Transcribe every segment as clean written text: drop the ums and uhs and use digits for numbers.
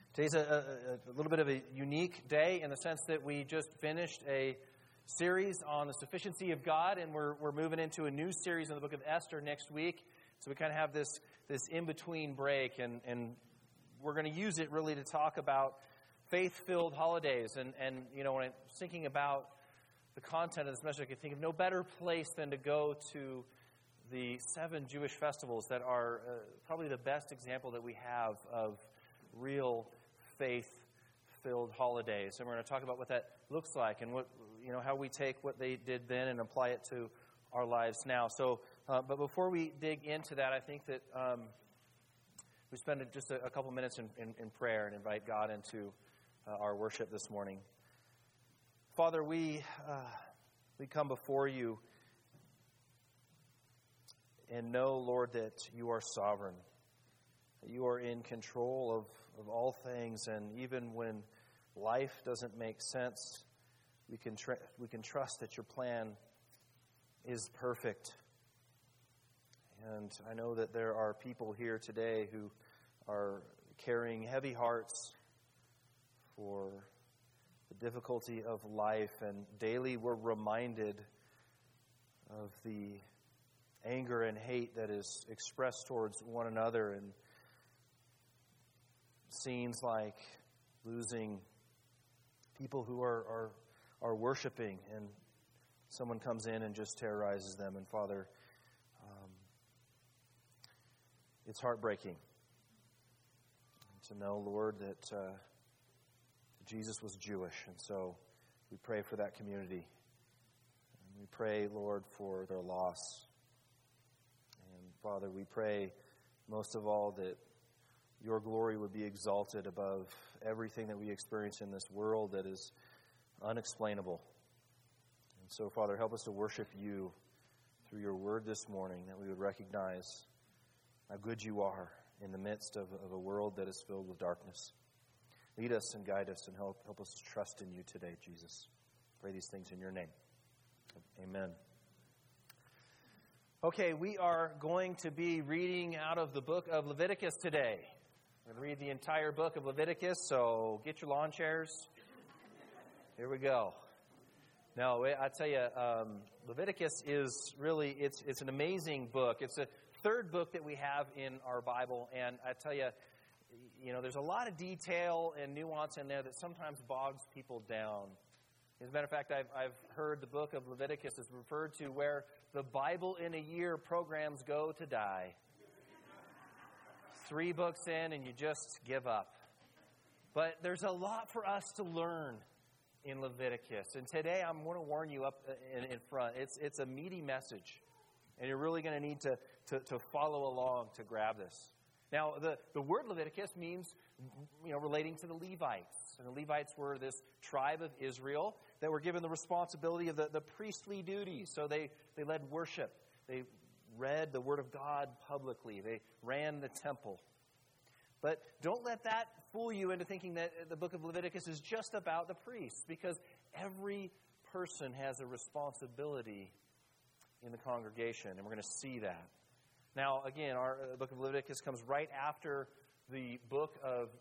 Today's a little bit of a unique day in the sense that we just finished a series on the sufficiency of God, and we're moving into a new series in the book of Esther next week. So we kind of have this in-between break, and we're going to use it really to talk about faith-filled holidays. And you know, when I'm thinking about the content of this message, I could think of no better place than to go to the 7 Jewish festivals that are probably the best example that we have of real faith-filled holidays. And we're going to talk about what that looks like and how we take what they did then and apply it to our lives now. So, but before we dig into that, I think that we spend just a couple minutes in prayer and invite God into our worship this morning. Father, we come before you and know, Lord, that you are sovereign. You are in control of all things, and even when life doesn't make sense, we can trust that your plan is perfect. And I know that there are people here today who are carrying heavy hearts for the difficulty of life, and daily we're reminded of the anger and hate that is expressed towards one another, and scenes like losing people who are worshiping, and someone comes in and just terrorizes them. And Father, it's heartbreaking to know, Lord, that Jesus was Jewish, and so we pray for that community. And we pray, Lord, for their loss. And Father, we pray most of all that your glory would be exalted above everything that we experience in this world that is unexplainable. And so, Father, help us to worship you through your word this morning, that we would recognize how good you are in the midst of a world that is filled with darkness. Lead us and guide us and help us to trust in you today, Jesus. Pray these things in your name. Amen. Okay, we are going to be reading out of the book of Leviticus today. We're going to read the entire book of Leviticus, so get your lawn chairs. Here we go. Now, I tell you, Leviticus is really, it's an amazing book. It's the third book that we have in our Bible, and I tell you, there's a lot of detail and nuance in there that sometimes bogs people down. As a matter of fact, I've heard the book of Leviticus is referred to where the Bible in a year programs go to die. 3 books in and you just give up. But there's a lot for us to learn in Leviticus. And today I'm going to warn you up in front. It's a meaty message. And you're really going to need to follow along to grab this. Now, the word Leviticus means, relating to the Levites. And the Levites were this tribe of Israel that were given the responsibility of the priestly duties. So they led worship. They read the Word of God publicly. They ran the temple. But don't let that fool you into thinking that the book of Leviticus is just about the priests, because every person has a responsibility in the congregation, and we're going to see that. Now, again, our book of Leviticus comes right after the book of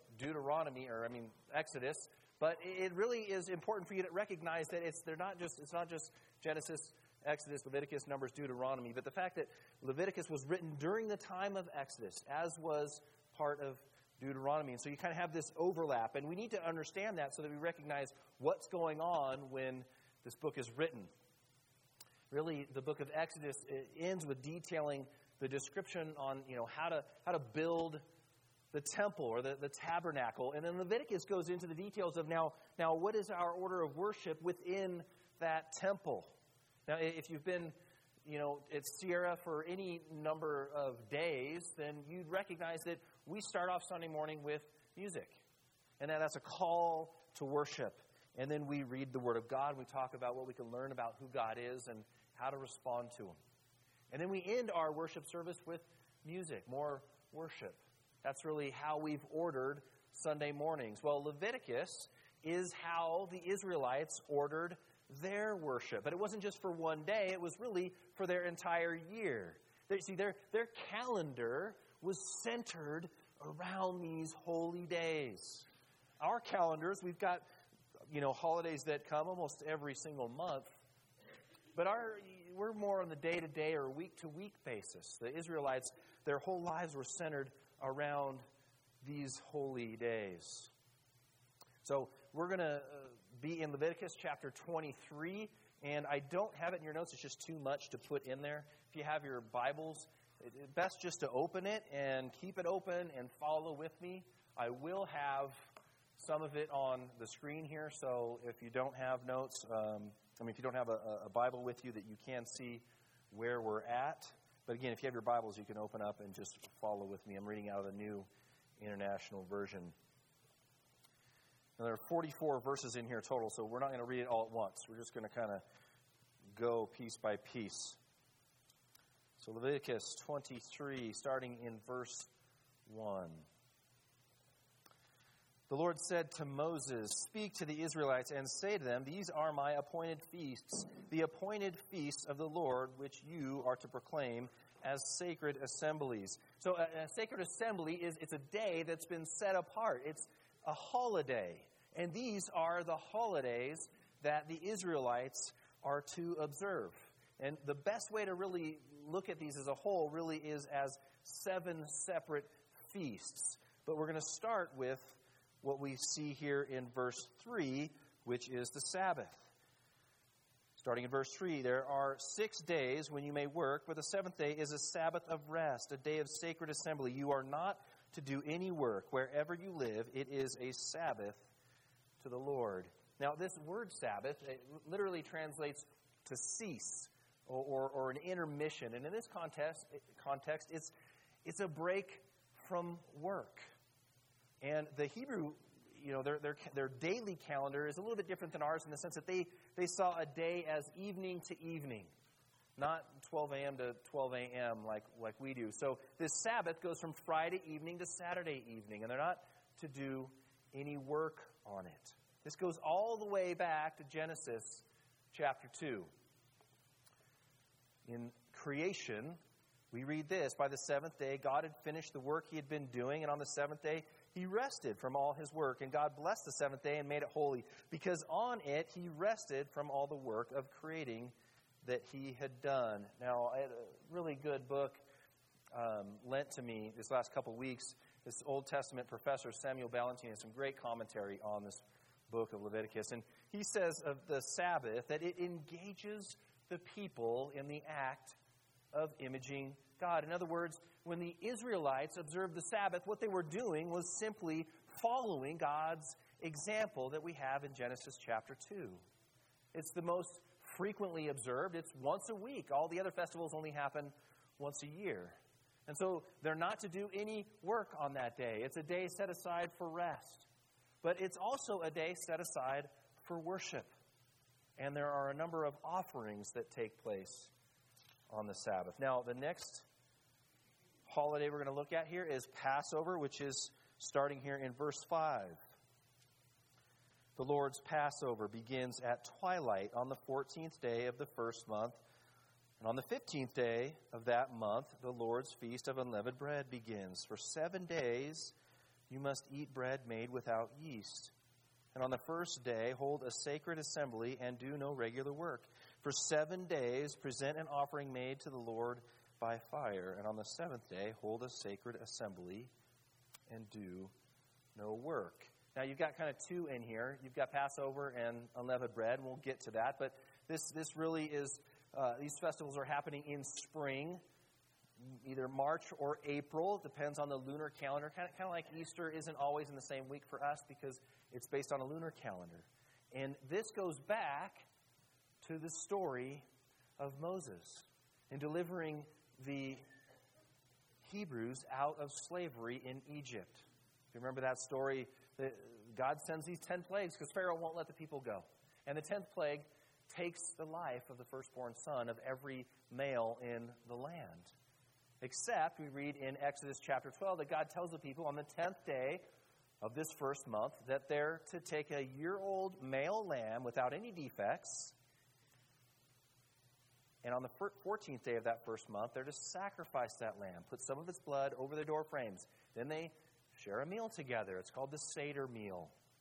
Exodus, but it really is important for you to recognize that it's not just Genesis, Exodus, Leviticus, Numbers, Deuteronomy, but the fact that Leviticus was written during the time of Exodus, as was part of Deuteronomy. And so you kind of have this overlap, and we need to understand that so that we recognize what's going on when this book is written. Really, the book of Exodus ends with detailing the description on how to build the temple or the tabernacle. And then Leviticus goes into the details of now what is our order of worship within that temple. Now, if you've been at Sierra for any number of days, then you'd recognize that we start off Sunday morning with music. And that's a call to worship. And then we read the Word of God. We talk about what we can learn about who God is and how to respond to Him. And then we end our worship service with music, more worship. That's really how we've ordered Sunday mornings. Well, Leviticus is how the Israelites ordered their worship. But it wasn't just for one day. It was really for their entire year. Their calendar was centered around these holy days. our calendars, we've got, holidays that come almost every single month. But we're more on the day-to-day or week-to-week basis. The Israelites, their whole lives were centered around these holy days. So we're going to be in Leviticus chapter 23, and I don't have it in your notes. It's just too much to put in there. If you have your Bibles, it's best just to open it and keep it open and follow with me. I will have some of it on the screen here, so if you don't have notes, if you don't have a Bible with you that you can see where we're at. But again, if you have your Bibles, you can open up and just follow with me. I'm reading out of the New International Version. Now, there are 44 verses in here total, so we're not going to read it all at once. We're just going to kind of go piece by piece. So Leviticus 23, starting in verse 1. The Lord said to Moses, "Speak to the Israelites and say to them, these are my appointed feasts, the appointed feasts of the Lord, which you are to proclaim as sacred assemblies." So a sacred assembly it's a day that's been set apart. It's a holiday. And these are the holidays that the Israelites are to observe. And the best way to really look at these as a whole really is as 7 separate feasts. But we're going to start with what we see here in verse 3, which is the Sabbath. Starting in verse 3, there are 6 days when you may work, but the 7th day is a Sabbath of rest, a day of sacred assembly. You are not to do any work. Wherever you live, it is a Sabbath to the Lord. Now, this word Sabbath, it literally translates to cease or an intermission. And in this context, it's a break from work. And the Hebrew, their daily calendar is a little bit different than ours in the sense that they saw a day as evening to evening, not 12 a.m. to 12 a.m. like we do. So this Sabbath goes from Friday evening to Saturday evening, and they're not to do any work on it. This goes all the way back to Genesis chapter 2. In creation, we read this: by the 7th day, God had finished the work he had been doing, and on the 7th day, he rested from all his work. And God blessed the 7th day and made it holy, because on it he rested from all the work of creating that he had done. Now, I had a really good book lent to me this last couple weeks. This Old Testament professor, Samuel Ballantine, has some great commentary on this book of Leviticus. And he says of the Sabbath that it engages the people in the act of imaging God. In other words, when the Israelites observed the Sabbath, what they were doing was simply following God's example that we have in Genesis chapter 2. It's the most frequently observed. It's once a week. All the other festivals only happen once a year. And so they're not to do any work on that day. It's a day set aside for rest. But it's also a day set aside for worship. And there are a number of offerings that take place on the Sabbath. Now, the next holiday we're going to look at here is Passover, which is starting here in verse 5. The Lord's Passover begins at twilight on the 14th day of the first month. And on the 15th day of that month, the Lord's Feast of Unleavened Bread begins. For 7 days you must eat bread made without yeast. And on the first day, hold a sacred assembly and do no regular work. For 7 days, present an offering made to the Lord by fire. And on the 7th day, hold a sacred assembly and do no work. Now, you've got kind of 2 in here. You've got Passover and unleavened bread, and we'll get to that. But this really is, these festivals are happening in spring, either March or April. It depends on the lunar calendar. Kind of like Easter isn't always in the same week for us because it's based on a lunar calendar. And this goes back to the story of Moses in delivering the Hebrews out of slavery in Egypt. If you remember that story, God sends these 10 plagues because Pharaoh won't let the people go. And the 10th plague takes the life of the firstborn son of every male in the land. Except, we read in Exodus chapter 12 that God tells the people on the 10th day of this first month that they're to take a year-old male lamb without any defects. And on the 14th day of that first month, they're to sacrifice that lamb, put some of its blood over the door frames. Then they share a meal together. It's called the Seder meal.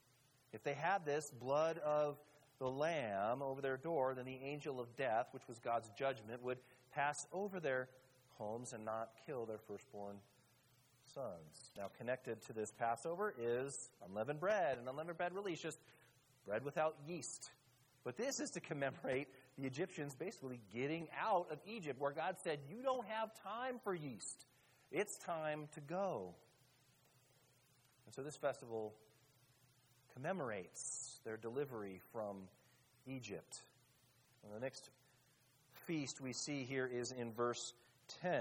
If they had this blood of the lamb over their door, then the angel of death, which was God's judgment, would pass over their homes and not kill their firstborn sons. Now, connected to this Passover is unleavened bread. And unleavened bread really is just bread without yeast. But this is to commemorate the Egyptians basically getting out of Egypt, where God said, you don't have time for yeast. It's time to go. And so this festival commemorates their delivery from Egypt. And the next feast we see here is in verse 10.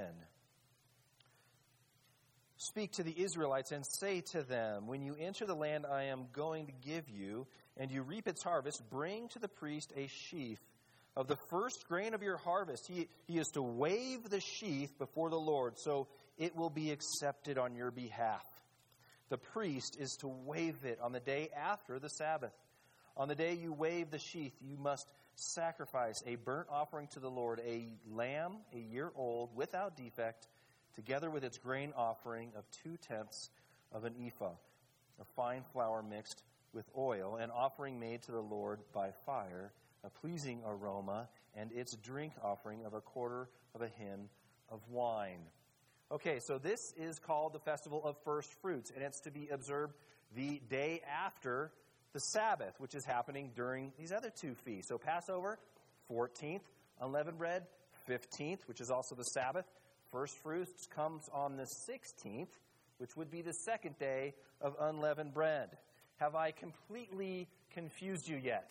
Speak to the Israelites and say to them, when you enter the land I am going to give you, and you reap its harvest, bring to the priest a sheaf of the first grain of your harvest. He is to wave the sheaf before the Lord, so it will be accepted on your behalf. The priest is to wave it on the day after the Sabbath. On the day you wave the sheaf, you must sacrifice a burnt offering to the Lord, a lamb, a year old, without defect, together with its grain offering of 2/10 of an ephah of fine flour mixed with oil, an offering made to the Lord by fire, a pleasing aroma, and its drink offering of 1/4 of a hin of wine. Okay, so this is called the Festival of First Fruits, and it's to be observed the day after the Sabbath, which is happening during these other two feasts. So Passover, 14th, unleavened bread, 15th, which is also the Sabbath. First fruits comes on the 16th, which would be the second day of unleavened bread. Have I completely confused you yet?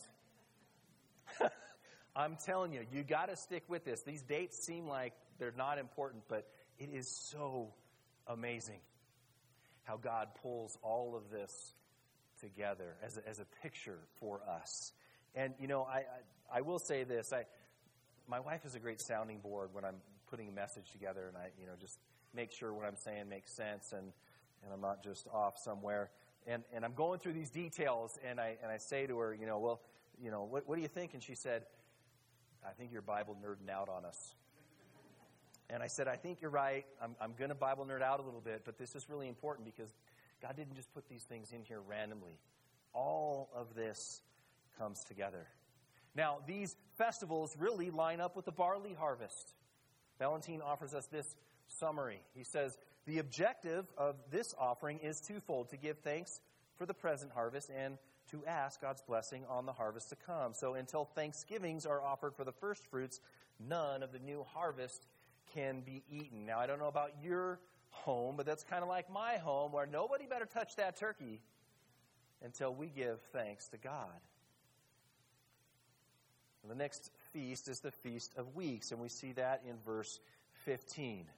I'm telling you, you got to stick with this. These dates seem like they're not important, but it is so amazing how God pulls all of this together as a picture for us. And, you know, I will say this. My wife is a great sounding board when I'm putting a message together, and I, just make sure what I'm saying makes sense, and I'm not just off somewhere. And I'm going through these details, and I say to her, what do you think? And she said, I think you're Bible nerding out on us. And I said, I think you're right. I'm going to Bible nerd out a little bit, but this is really important because God didn't just put these things in here randomly. All of this comes together. Now, these festivals really line up with the barley harvest. Valentine offers us this summary. He says, the objective of this offering is twofold: to give thanks for the present harvest and to ask God's blessing on the harvest to come. So until thanksgivings are offered for the first fruits, none of the new harvest can be eaten. Now, I don't know about your home, but that's kind of like my home, where nobody better touch that turkey until we give thanks to God. The next feast is the Feast of Weeks, and we see that in verse 15.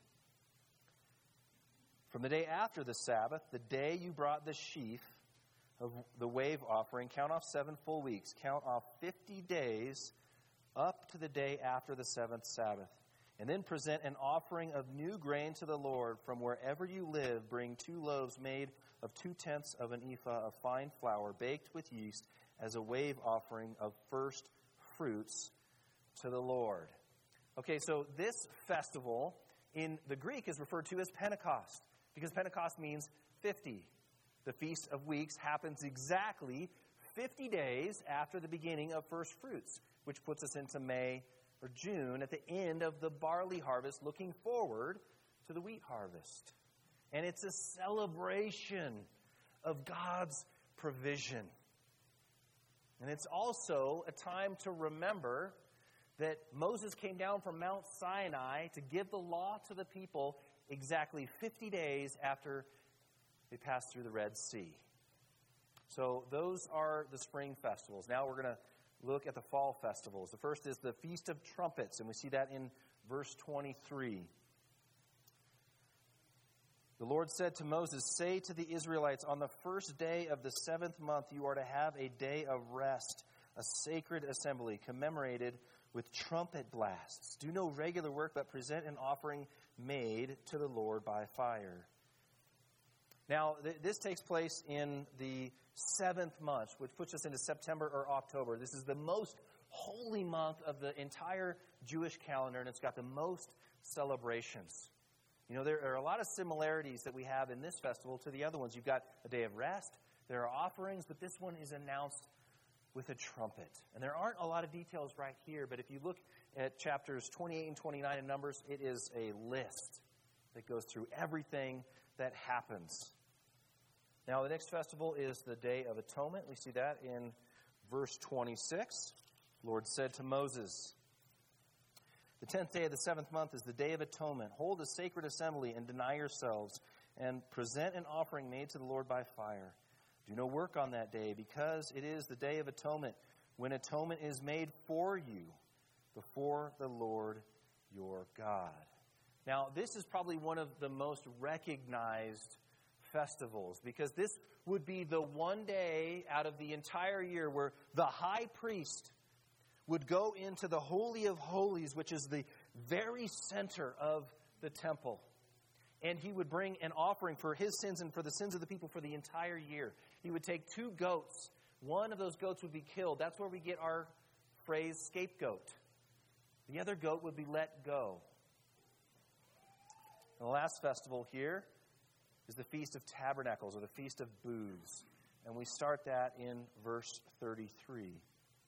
From the day after the Sabbath, the day you brought the sheaf of the wave offering, count off 7 full weeks. Count off 50 days up to the day after the 7th Sabbath. And then present an offering of new grain to the Lord. From wherever you live, bring 2 loaves made of 2/10 of an ephah of fine flour, baked with yeast, as a wave offering of first fruits to the Lord. Okay, so this festival in the Greek is referred to as Pentecost, because Pentecost means 50. The Feast of Weeks happens exactly 50 days after the beginning of first fruits, which puts us into May or June, at the end of the barley harvest, looking forward to the wheat harvest. And it's a celebration of God's provision. And it's also a time to remember that Moses came down from Mount Sinai to give the law to the people exactly 50 days after they passed through the Red Sea. So those are the spring festivals. Now we're going to look at the fall festivals. The first is the Feast of Trumpets, and we see that in verse 23. The Lord said to Moses, say to the Israelites, on the first day of the 7th month you are to have a day of rest, a sacred assembly, commemorated with trumpet blasts. Do no regular work, but present an offering made to the Lord by fire. Now, this takes place in the 7th month, which puts us into September or October. This is the most holy month of the entire Jewish calendar, and it's got the most celebrations. You know, there are a lot of similarities that we have in this festival to the other ones. You've got a day of rest, There are offerings, but this one is announced with a trumpet. And there aren't a lot of details right here, but if you look at chapters 28 and 29 in Numbers, it is a list that goes through everything that happens. Now, the next festival is the Day of Atonement. We see that in verse 26. The Lord said to Moses, "The 10th day of the 7th month is the Day of Atonement. Hold a sacred assembly and deny yourselves, and present an offering made to the Lord by fire. Do no work on that day, because it is the Day of Atonement, when atonement is made for you before the Lord your God." Now, this is probably one of the most recognized festivals, because this would be the one day out of the entire year where the high priest would go into the Holy of Holies, which is the very center of the temple. And he would bring an offering for his sins and for the sins of the people for the entire year. He would take 2 goats. One of those goats would be killed. That's where we get our phrase scapegoat. The other goat would be let go. And the last festival here is the Feast of Tabernacles, or the Feast of Booths. And we start that in verse 33.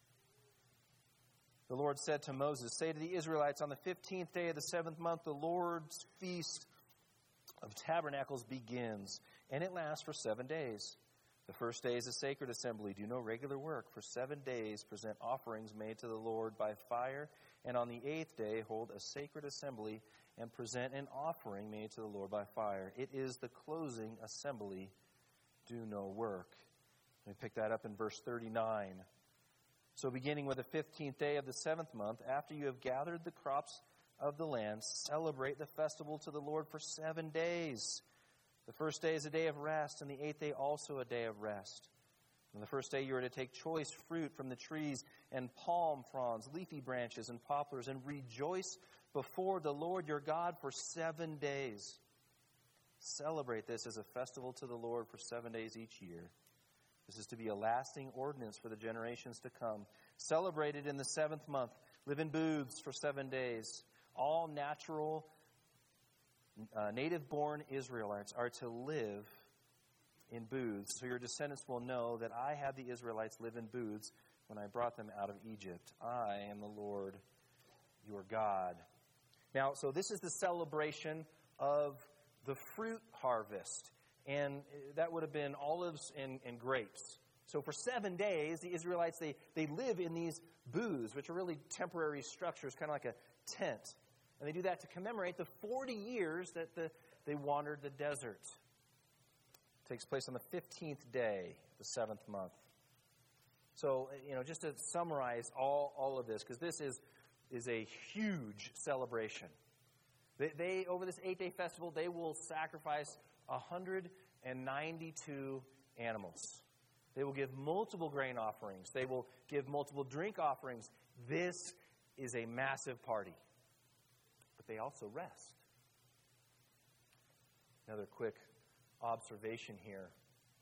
The Lord said to Moses, "Say to the Israelites, on the 15th day of the 7th month, the Lord's Feast of Tabernacles begins, and it lasts for 7 days. The first day is a sacred assembly. Do no regular work. For 7 days present offerings made to the Lord by fire, and on the 8th day hold a sacred assembly and present an offering made to the Lord by fire. It is the closing assembly. Do no work." Let me pick that up in verse 39. "So beginning with the 15th day of the 7th month, after you have gathered the crops of the land, celebrate the festival to the Lord for 7 days. The first day is a day of rest, and the 8th day also a day of rest. On the first day you are to take choice fruit from the trees and palm fronds, leafy branches and poplars, and rejoice before the Lord your God for 7 days. Celebrate this as a festival to the Lord for 7 days each year. This is to be a lasting ordinance for the generations to come. Celebrate it in the 7th month. Live in booths for 7 days. All natural, native-born Israelites are to live in booths, so your descendants will know that I had the Israelites live in booths when I brought them out of Egypt. I am the Lord your God." Now, so this is the celebration of the fruit harvest. And that would have been olives and grapes. So for 7 days, the Israelites, they live in these booths, which are really temporary structures, kind of like a tent. And they do that to commemorate the 40 years that they wandered the desert. It takes place on the 15th day, the 7th month. So, just to summarize all of this, because this is a huge celebration. They over this 8-day festival, they will sacrifice 192 animals. They will give multiple grain offerings. They will give multiple drink offerings. This is a massive party. But they also rest. Another quick observation here.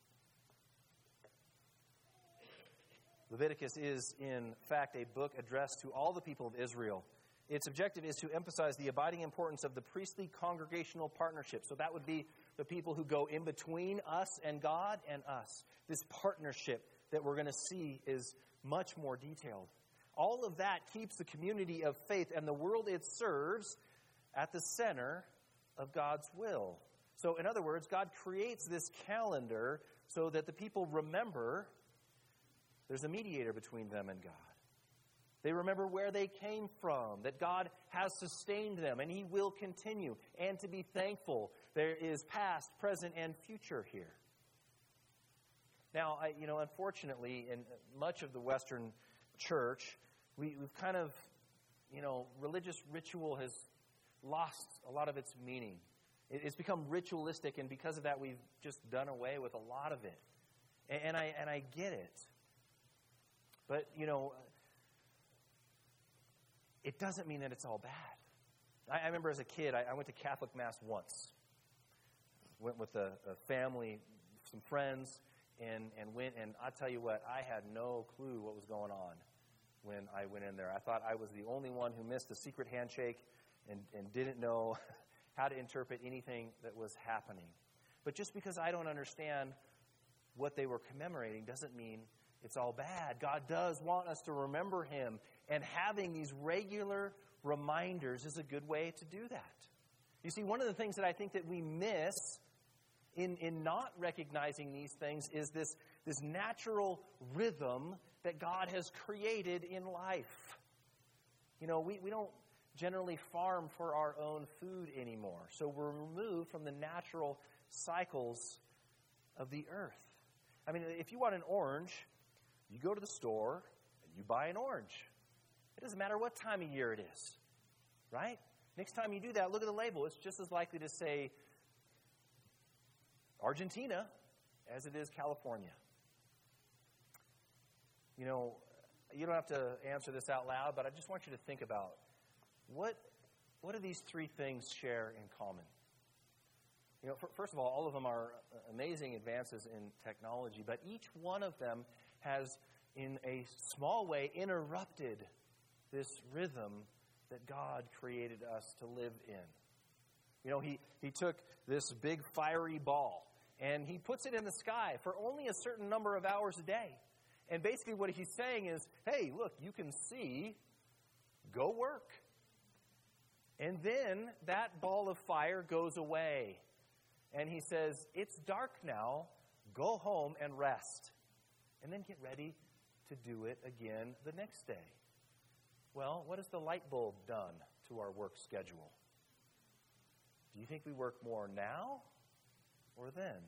Leviticus is, in fact, a book addressed to all the people of Israel. Its objective is to emphasize the abiding importance of the priestly congregational partnership. So that would be the people who go in between us and God and us. This partnership that we're going to see is much more detailed. All of that keeps the community of faith and the world it serves at the center of God's will. So, in other words, God creates this calendar so that the people remember there's a mediator between them and God. They remember where they came from, that God has sustained them, and He will continue. And to be thankful, there is past, present, and future here. Now, unfortunately, in much of the Western church, we've kind of, religious ritual has lost a lot of its meaning. It's become ritualistic, and because of that, we've just done away with a lot of it. And I get it. But, it doesn't mean that it's all bad. I remember as a kid, I went to Catholic Mass once. Went with a family, some friends, and went, and I'll tell you what, I had no clue what was going on when I went in there. I thought I was the only one who missed the secret handshake and didn't know how to interpret anything that was happening. But just because I don't understand what they were commemorating doesn't mean it's all bad. God does want us to remember him, and having these regular reminders is a good way to do that. You see, one of the things that I think that we miss in not recognizing these things is this natural rhythm that God has created in life. You know, we don't generally farm for our own food anymore. So we're removed from the natural cycles of the earth. I mean, if you want an orange, you go to the store and you buy an orange. It doesn't matter what time of year it is, right? Next time you do that, look at the label. It's just as likely to say Argentina as it is California. You know, you don't have to answer this out loud, but I just want you to think about what do these three things share in common? You know, first of all of them are amazing advances in technology, but each one of them has, in a small way, interrupted this rhythm that God created us to live in. You know, he took this big fiery ball, and he puts it in the sky for only a certain number of hours a day. And basically what he's saying is, hey, look, you can see, go work. And then that ball of fire goes away. And he says, it's dark now, go home and rest. And then get ready to do it again the next day. Well, what has the light bulb done to our work schedule? Do you think we work more now or then?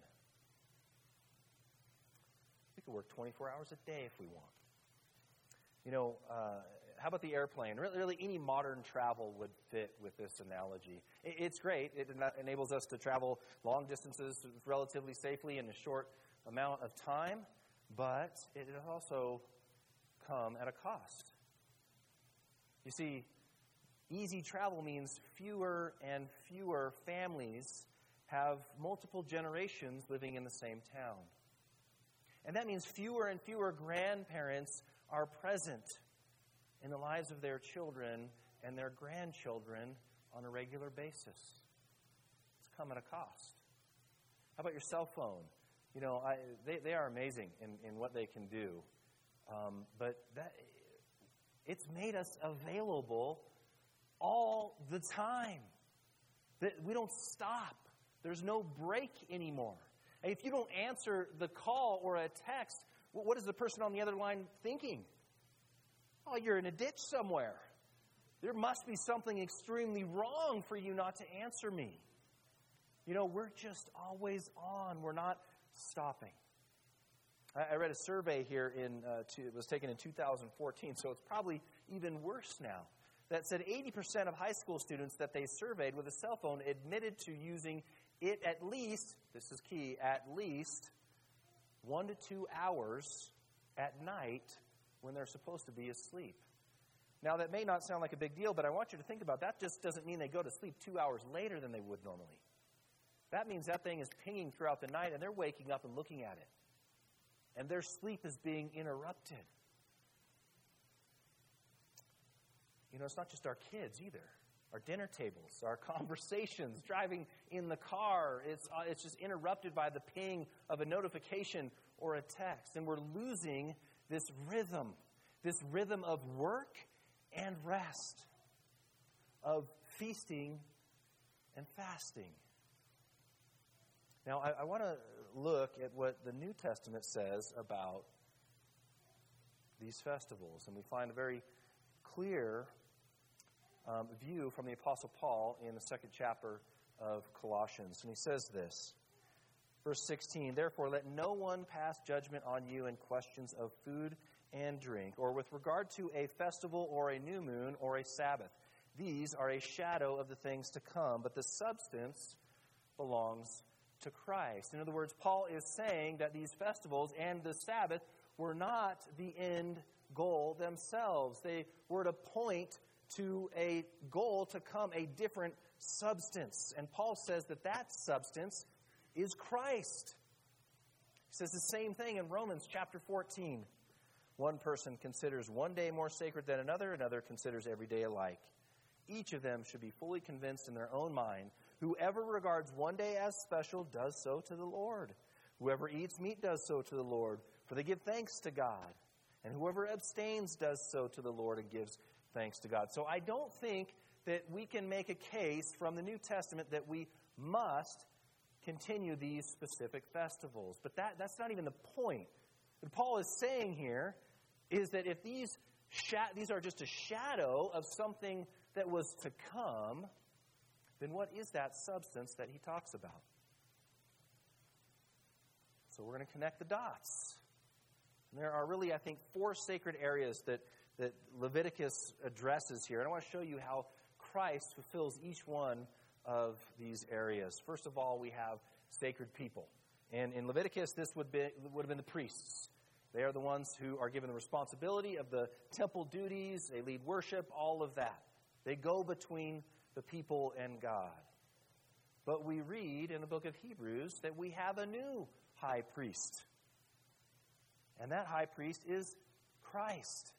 We could work 24 hours a day if we want. You know, how about the airplane? Really, any modern travel would fit with this analogy. It's great. It enables us to travel long distances relatively safely in a short amount of time, but it has also come at a cost. You see, easy travel means fewer and fewer families have multiple generations living in the same town. And that means fewer and fewer grandparents are present in the lives of their children and their grandchildren on a regular basis. It's come at a cost. How about your cell phone? You know, they are amazing in what they can do. But it's made us available all the time. That we don't stop. There's no break anymore. And if you don't answer the call or a text, what is the person on the other line thinking? Oh, you're in a ditch somewhere. There must be something extremely wrong for you not to answer me. You know, we're just always on. We're not stopping. I read a survey here it was taken in 2014, so it's probably even worse now, that said 80% of high school students that they surveyed with a cell phone admitted to using it at least, this is key, at least 1 to 2 hours at night when they're supposed to be asleep. Now, that may not sound like a big deal, but I want you to think about that. Just doesn't mean they go to sleep 2 hours later than they would normally. That means that thing is pinging throughout the night, and they're waking up and looking at it. And their sleep is being interrupted. You know, it's not just our kids either. Our dinner tables, our conversations, driving in the car, it's just interrupted by the ping of a notification or a text. And we're losing this rhythm of work and rest, of feasting and fasting. Now, I want to look at what the New Testament says about these festivals. And we find a very clear view from the Apostle Paul in the second chapter of Colossians. And he says this, verse 16, "Therefore let no one pass judgment on you in questions of food and drink, or with regard to a festival or a new moon or a Sabbath. These are a shadow of the things to come, but the substance belongs to Christ." In other words, Paul is saying that these festivals and the Sabbath were not the end goal themselves. They were to point to a goal to come, a different substance. And Paul says that substance is Christ. He says the same thing in Romans chapter 14. One person considers one day more sacred than another considers every day alike. Each of them should be fully convinced in their own mind. Whoever regards one day as special does so to the Lord. Whoever eats meat does so to the Lord, for they give thanks to God. And whoever abstains does so to the Lord and gives thanks to God. So I don't think that we can make a case from the New Testament that we must continue these specific festivals. But that's not even the point. What Paul is saying here is that if these are just a shadow of something that was to come, then what is that substance that he talks about? So we're going to connect the dots. And there are really, I think, 4 sacred areas that Leviticus addresses here. And I want to show you how Christ fulfills each one of these areas. First of all, we have sacred people. And in Leviticus, this would have been the priests. They are the ones who are given the responsibility of the temple duties. They lead worship, all of that. They go between the people and God. But we read in the book of Hebrews that we have a new high priest. And that high priest is Christ.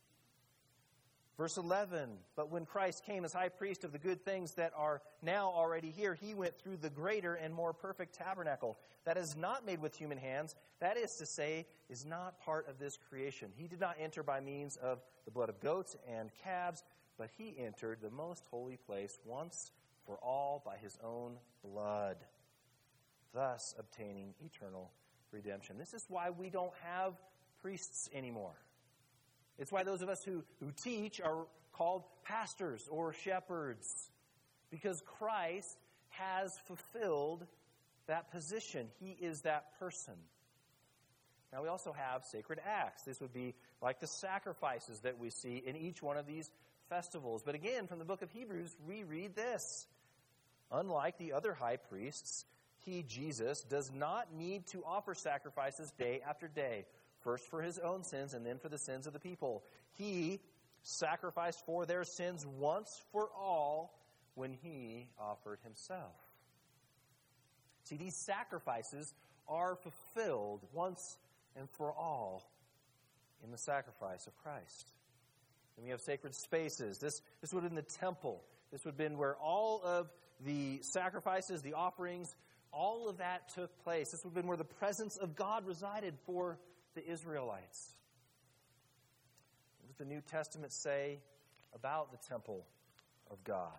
Verse 11, but when Christ came as high priest of the good things that are now already here, he went through the greater and more perfect tabernacle that is not made with human hands, that is to say, is not part of this creation. He did not enter by means of the blood of goats and calves, but he entered the most holy place once for all by his own blood, thus obtaining eternal redemption. This is why we don't have priests anymore. It's why those of us who teach are called pastors or shepherds, because Christ has fulfilled that position. He is that person. Now, we also have sacred acts. This would be like the sacrifices that we see in each one of these festivals. But again, from the book of Hebrews, we read this. Unlike the other high priests, he, Jesus, does not need to offer sacrifices day after day, first for his own sins and then for the sins of the people. He sacrificed for their sins once for all when he offered himself. See, these sacrifices are fulfilled once and for all in the sacrifice of Christ. And we have sacred spaces. This would have been the temple. This would have been where all of the sacrifices, the offerings, all of that took place. This would have been where the presence of God resided for the Israelites. What does the New Testament say about the temple of God?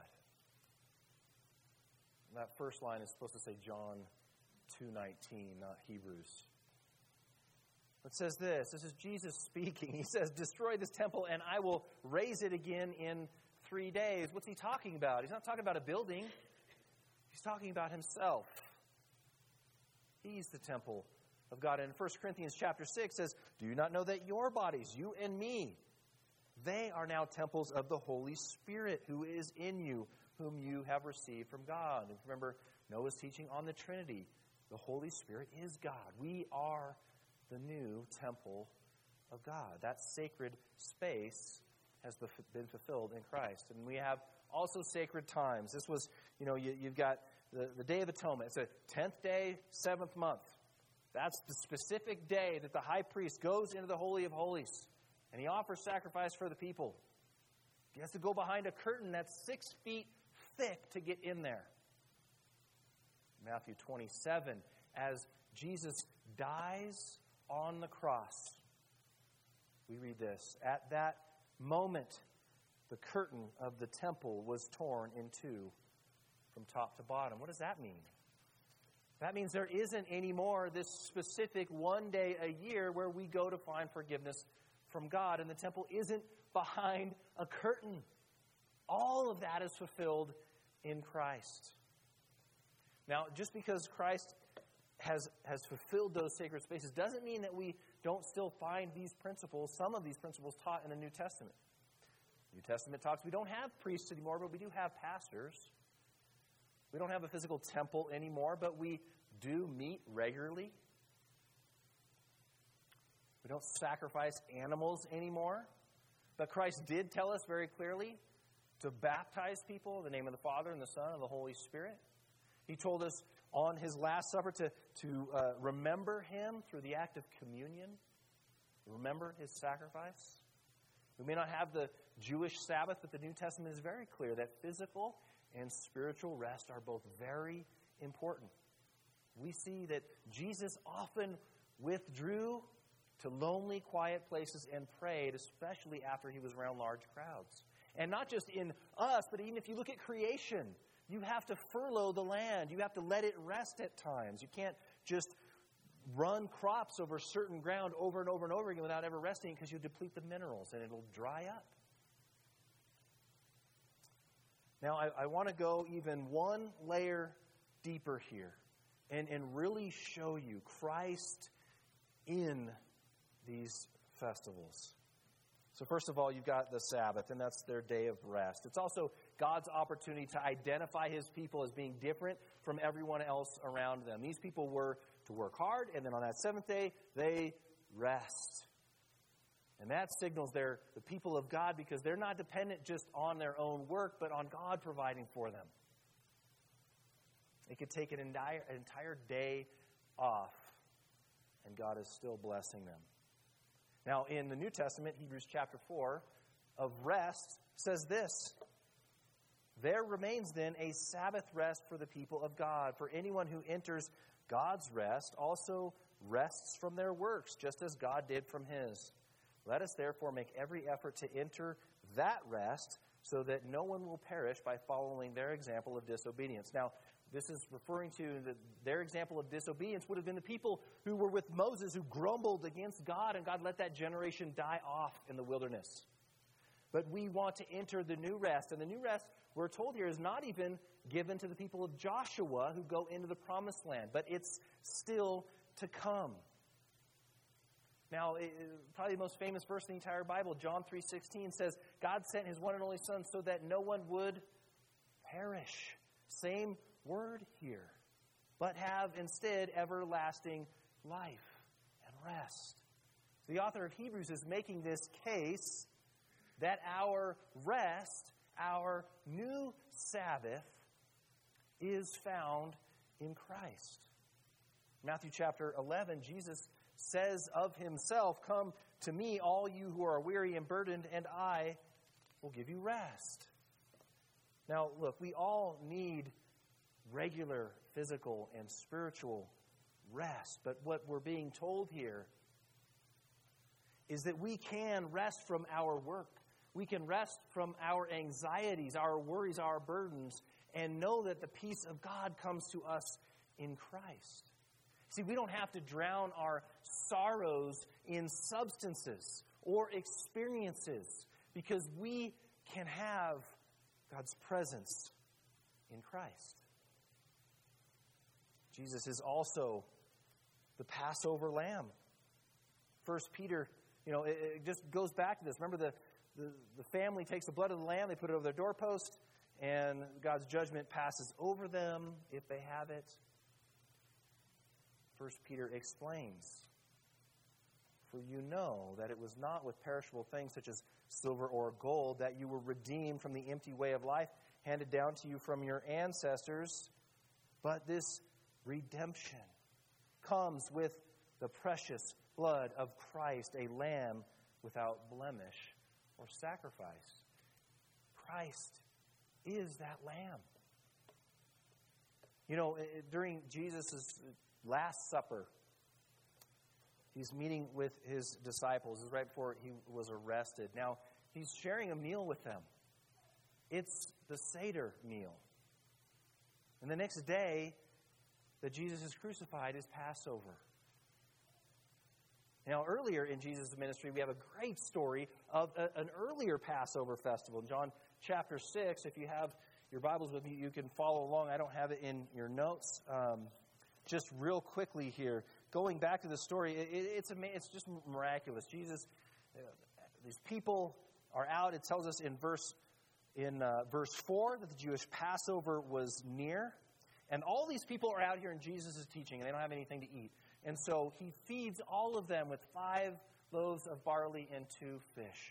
And that first line is supposed to say John 2:19, not Hebrews. It says this. This is Jesus speaking. He says, destroy this temple and I will raise it again in 3 days. What's he talking about? He's not talking about a building. He's talking about himself. He's the temple of God. And 1 Corinthians chapter 6 says, do you not know that your bodies, you and me, they are now temples of the Holy Spirit who is in you, whom you have received from God. And remember Noah's teaching on the Trinity. The Holy Spirit is God. We are the new temple of God. That sacred space has been fulfilled in Christ. And we have also sacred times. This was, you've got the Day of Atonement. It's a 10th day, 7th month. That's the specific day that the high priest goes into the Holy of Holies and he offers sacrifice for the people. He has to go behind a curtain that's 6 feet thick to get in there. Matthew 27, as Jesus dies on the cross, we read this. At that moment, the curtain of the temple was torn in two from top to bottom. What does that mean? That means there isn't anymore this specific one day a year where we go to find forgiveness from God, and the temple isn't behind a curtain. All of that is fulfilled in Christ. Now, just because Christ has fulfilled those sacred spaces doesn't mean that we don't still find these principles, some of these principles taught in the New Testament. The New Testament talks we don't have priests anymore, but we do have pastors. We don't have a physical temple anymore, but we do meet regularly. We don't sacrifice animals anymore. But Christ did tell us very clearly to baptize people in the name of the Father and the Son and the Holy Spirit. He told us on his Last Supper to remember him through the act of communion. Remember his sacrifice. We may not have the Jewish Sabbath, but the New Testament is very clear that physical and spiritual rest are both very important. we see that Jesus often withdrew to lonely, quiet places and prayed, especially after he was around large crowds. And not just in us, but even if you look at creation, you have to furlough the land. You have to let it rest at times. You can't just run crops over certain ground over and over and over again without ever resting, because you deplete the minerals and it'll dry up. Now, I want to go even one layer deeper here and really show you Christ in these festivals. So first of all, you've got the Sabbath, and that's their day of rest. It's also God's opportunity to identify his people as being different from everyone else around them. These people were to work hard, and then on that seventh day, they rest. And that signals they're the people of God, because they're not dependent just on their own work, but on God providing for them. They could take an entire day off, and God is still blessing them. Now, in the New Testament, Hebrews chapter 4, of rest, says this: "There remains then a Sabbath rest for the people of God. For anyone who enters God's rest also rests from their works, just as God did from his. Let us therefore make every effort to enter that rest, so that no one will perish by following their example of disobedience." Now, this is referring to their example of disobedience would have been the people who were with Moses, who grumbled against God, and God let that generation die off in the wilderness. But we want to enter the new rest. And the new rest, we're told here, is not even given to the people of Joshua who go into the promised land, but it's still to come. Now, probably the most famous verse in the entire Bible, John 3:16, says, God sent his one and only Son so that no one would perish. Same word here. But have instead everlasting life and rest. The author of Hebrews is making this case that our rest, our new Sabbath, is found in Christ. Matthew chapter 11, Jesus says of himself, "Come to me, all you who are weary and burdened, and I will give you rest." Now, look, we all need regular physical and spiritual rest. But what we're being told here is that we can rest from our work. We can rest from our anxieties, our worries, our burdens, and know that the peace of God comes to us in Christ. See, we don't have to drown our sorrows in substances or experiences, because we can have God's presence in Christ. Jesus is also the Passover lamb. 1 Peter, it just goes back to this. Remember, the family takes the blood of the lamb, they put it over their doorpost, and God's judgment passes over them if they have it. 1 Peter explains, "For you know that it was not with perishable things such as silver or gold that you were redeemed from the empty way of life handed down to you from your ancestors, but this redemption comes with the precious blood of Christ, a lamb without blemish or sacrifice." Christ is that lamb. During Jesus' Last Supper, he's meeting with his disciples. This is right before he was arrested. Now, he's sharing a meal with them. It's the Seder meal. And the next day that Jesus is crucified is Passover. Now, earlier in Jesus' ministry, we have a great story of an earlier Passover festival. In John chapter 6, if you have your Bibles with you, you can follow along. I don't have it in your notes. Just real quickly here, going back to the story, it's just miraculous. Jesus, these people are out. It tells us in verse 4 that the Jewish Passover was near. And all these people are out here, and Jesus is teaching, and they don't have anything to eat. And so he feeds all of them with 5 loaves of barley and 2 fish.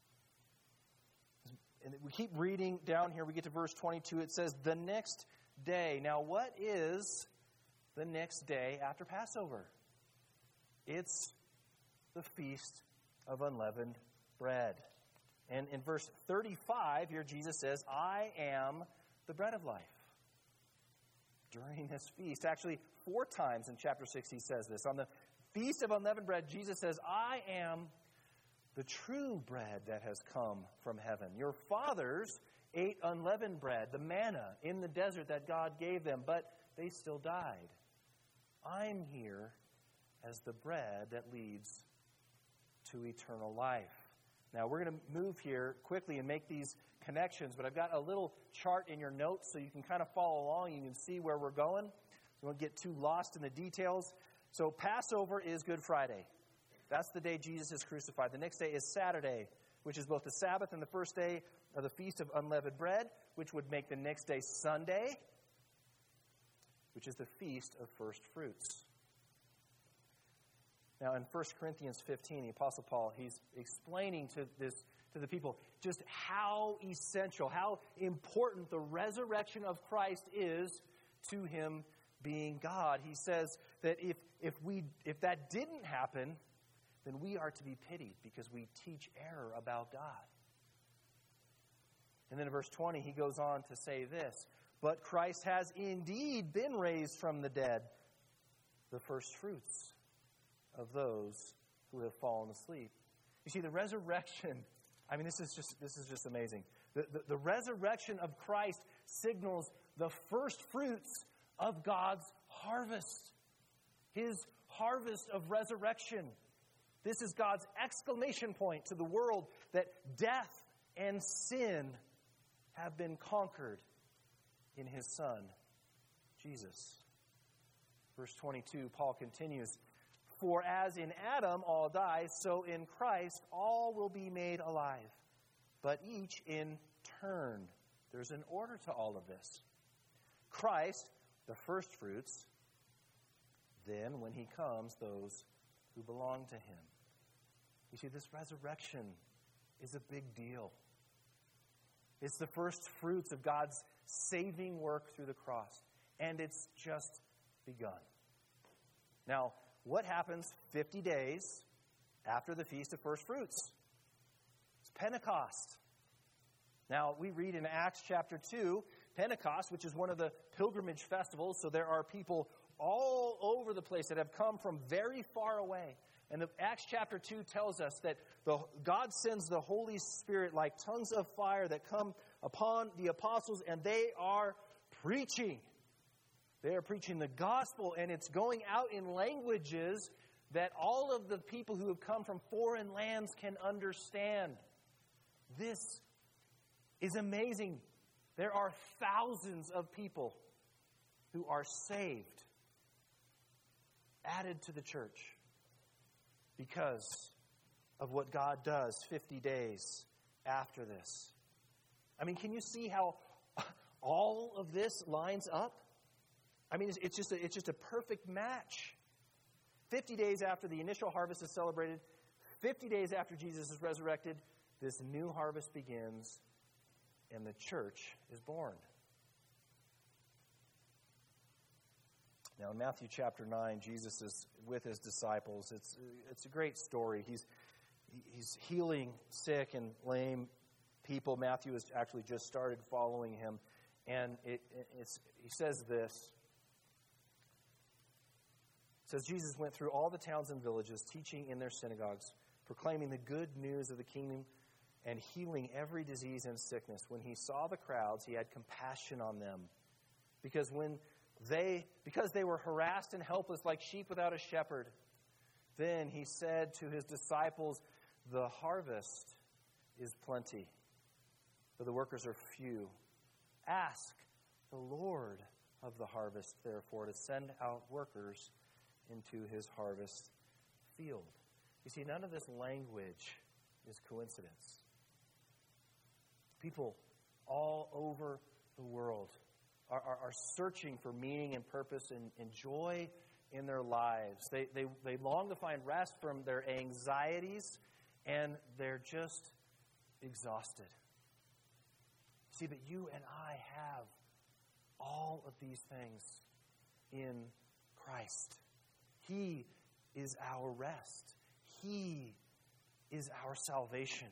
And we keep reading down here. We get to verse 22. It says, "The next day." Now, what is the next day after Passover? It's the Feast of Unleavened Bread. And in verse 35, here Jesus says, "I am the bread of life." during this feast. Actually, 4 times in chapter 6 he says this. On the Feast of Unleavened Bread, Jesus says, I am the true bread that has come from heaven. Your fathers ate unleavened bread, the manna in the desert that God gave them, but they still died. I'm here as the bread that leads to eternal life. Now, we're going to move here quickly and make these connections, but I've got a little chart in your notes so you can kind of follow along. You can see where we're going. We won't get too lost in the details. So Passover is Good Friday. That's the day Jesus is crucified. The next day is Saturday, which is both the Sabbath and the first day of the Feast of Unleavened Bread, which would make the next day Sunday, which is the Feast of First Fruits. Now, in 1 Corinthians 15, the Apostle Paul, he's explaining to the people just how essential, how important the resurrection of Christ is to him being God. He says that if that didn't happen, then we are to be pitied because we teach error about God. And then in verse 20, he goes on to say this, but Christ has indeed been raised from the dead, the first fruits of those who have fallen asleep. You see, the resurrection, I mean, this is just amazing. The resurrection of Christ signals the first fruits of God's harvest. His harvest of resurrection. This is God's exclamation point to the world that death and sin have been conquered in his Son, Jesus. Verse 22, Paul continues, for as in Adam all die, so in Christ all will be made alive, but each in turn. There's an order to all of this. Christ, the first fruits, then when he comes, those who belong to him. You see, this resurrection is a big deal. It's the first fruits of God's saving work through the cross, and it's just begun. Now, what happens 50 days after the Feast of First Fruits? It's Pentecost. Now, we read in Acts chapter 2, Pentecost, which is one of the pilgrimage festivals, so there are people all over the place that have come from very far away. And Acts chapter 2 tells us that God sends the Holy Spirit like tongues of fire that come upon the apostles, and they are preaching. They are preaching the gospel, and it's going out in languages that all of the people who have come from foreign lands can understand. This is amazing. There are thousands of people who are saved, added to the church, because of what God does 50 days after this. I mean, can you see how all of this lines up? I mean, it's just a perfect match. 50 days after the initial harvest is celebrated, 50 days after Jesus is resurrected, this new harvest begins, and the church is born. Now, in Matthew chapter 9, Jesus is with his disciples. It's a great story. He's healing sick and lame people. Matthew has actually just started following him. And he says this. It says, Jesus went through all the towns and villages, teaching in their synagogues, proclaiming the good news of the kingdom and healing every disease and sickness. When he saw the crowds, he had compassion on them, because they were harassed and helpless like sheep without a shepherd. Then he said to his disciples, the harvest is plenty, but the workers are few. Ask the Lord of the harvest, therefore, to send out workers into his harvest field. You see, none of this language is coincidence. People all over the world are searching for meaning and purpose and joy in their lives. They long to find rest from their anxieties, and they're just exhausted. See, but you and I have all of these things in Christ. He is our rest. He is our salvation.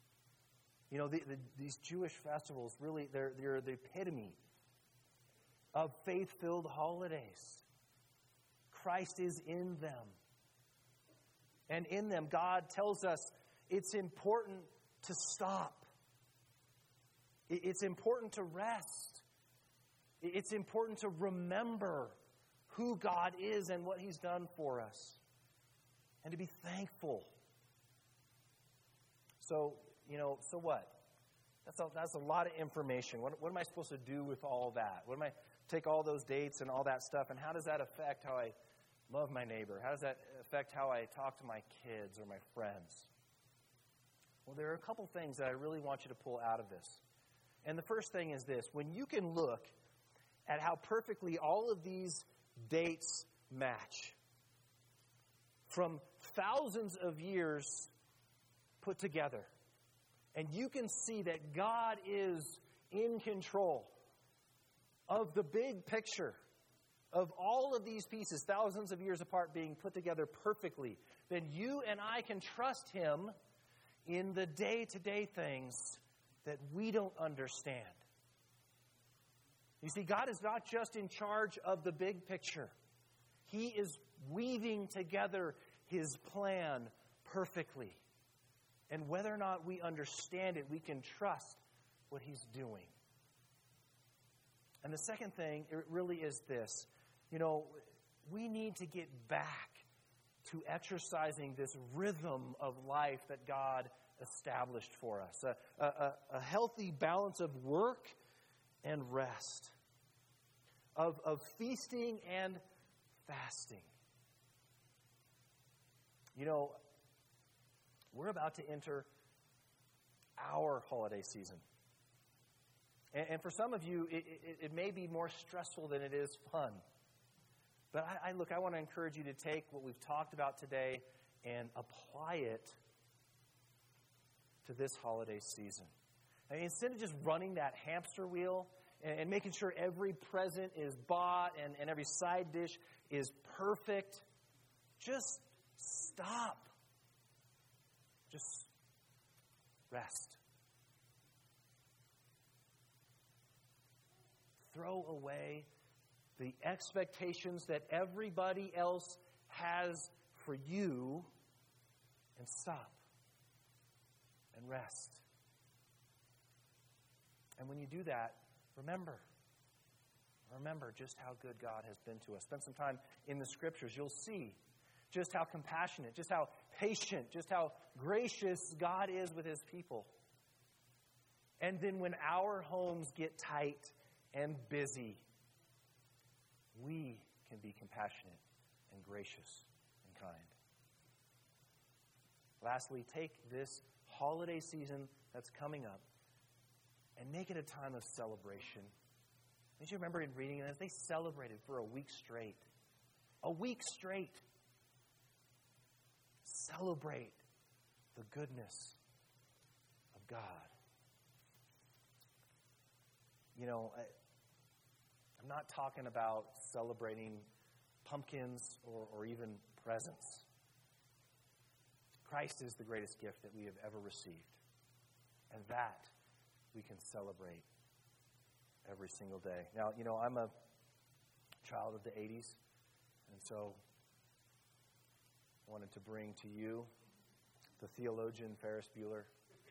You know, these Jewish festivals, really, they're the epitome of faith-filled holidays. Christ is in them. And in them, God tells us it's important to stop. It's important to rest. It's important to remember who God is and what He's done for us. And to be thankful. So what? That's a lot of information. What am I supposed to do with all that? What am I take all those dates and all that stuff, and how does that affect how I love my neighbor? How does that affect how I talk to my kids or my friends? Well, there are a couple things that I really want you to pull out of this. And the first thing is this. When you can look at how perfectly all of these dates match, from thousands of years put together, and you can see that God is in control of the big picture of all of these pieces, thousands of years apart, being put together perfectly, then you and I can trust Him in the day-to-day things that we don't understand. You see, God is not just in charge of the big picture. He is weaving together His plan perfectly. And whether or not we understand it, we can trust what He's doing. And the second thing, it really is this. We need to get back to exercising this rhythm of life that God established for us. A healthy balance of work and rest. Of feasting and fasting. We're about to enter our holiday season. And for some of you, it may be more stressful than it is fun. But I want to encourage you to take what we've talked about today and apply it to this holiday season. Instead of just running that hamster wheel and making sure every present is bought and every side dish is perfect, just stop. Just rest. Throw away the expectations that everybody else has for you and stop and rest. And when you do that, remember just how good God has been to us. Spend some time in the Scriptures. You'll see just how compassionate, just how patient, just how gracious God is with His people. And then when our homes get tight and busy, we can be compassionate and gracious and kind. Lastly, take this holiday season that's coming up and make it a time of celebration. Don't you remember in reading this? They celebrated for a week straight. A week straight. Celebrate the goodness of God. I'm not talking about celebrating pumpkins or even presents. Christ is the greatest gift that we have ever received. And that we can celebrate every single day. Now, I'm a child of the 80s, and so I wanted to bring to you the theologian Ferris Bueller,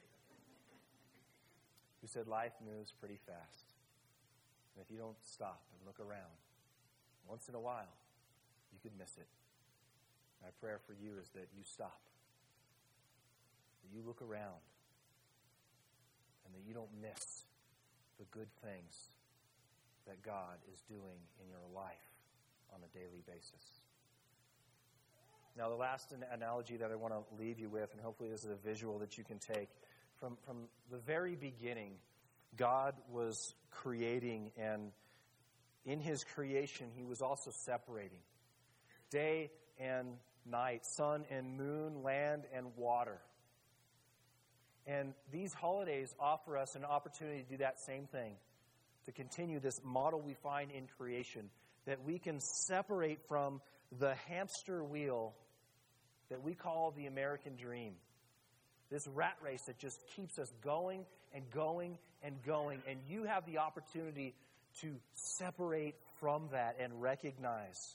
who said life moves pretty fast. And if you don't stop and look around, once in a while, you could miss it. My prayer for you is that you stop, that you look around, and that you don't miss the good things that God is doing in your life on a daily basis. Now, the last analogy that I want to leave you with, and hopefully this is a visual that you can take, from the very beginning, God was creating, and in His creation, He was also separating day and night, sun and moon, land and water. And these holidays offer us an opportunity to do that same thing, to continue this model we find in creation, that we can separate from the hamster wheel that we call the American dream. This rat race that just keeps us going and going and going. And you have the opportunity to separate from that and recognize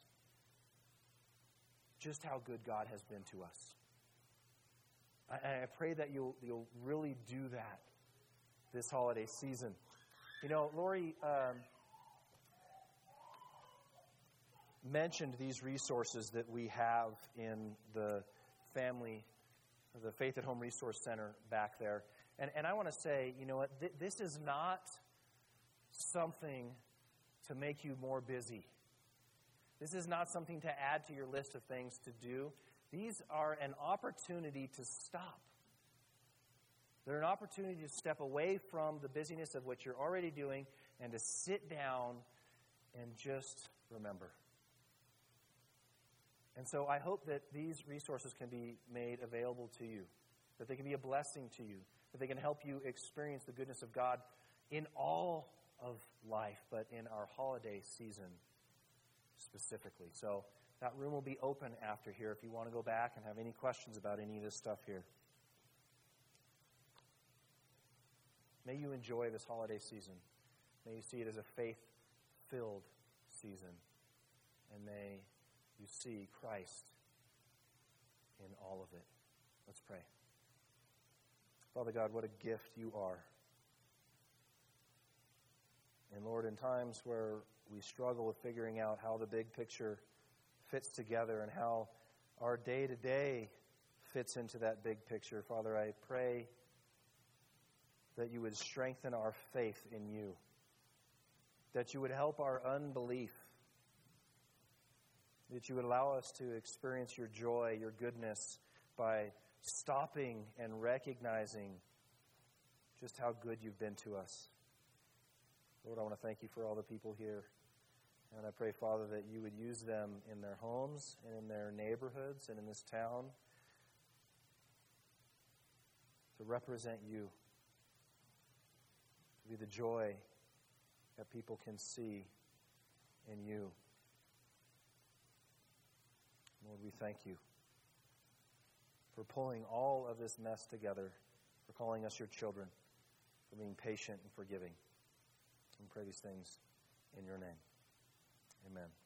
just how good God has been to us. I pray that you'll really do that this holiday season. You know, Lori mentioned these resources that we have in the Faith at Home Resource Center back there. And I want to say, you know what, this is not something to make you more busy. This is not something to add to your list of things to do. These are an opportunity to stop. They're an opportunity to step away from the busyness of what you're already doing and to sit down and just remember. And so I hope that these resources can be made available to you, that they can be a blessing to you, that they can help you experience the goodness of God in all of life, but in our holiday season specifically. So that room will be open after here if you want to go back and have any questions about any of this stuff here. May you enjoy this holiday season. May you see it as a faith-filled season. And may you see Christ in all of it. Let's pray. Father God, what a gift you are. And Lord, in times where we struggle with figuring out how the big picture fits together and how our day-to-day fits into that big picture, Father, I pray that you would strengthen our faith in you, that you would help our unbelief, that you would allow us to experience your joy, your goodness, by stopping and recognizing just how good you've been to us. Lord, I want to thank you for all the people here. And I pray, Father, that you would use them in their homes and in their neighborhoods and in this town to represent you, to be the joy that people can see in you. Lord, we thank you for pulling all of this mess together, for calling us your children, for being patient and forgiving. And pray these things in your name. Amen.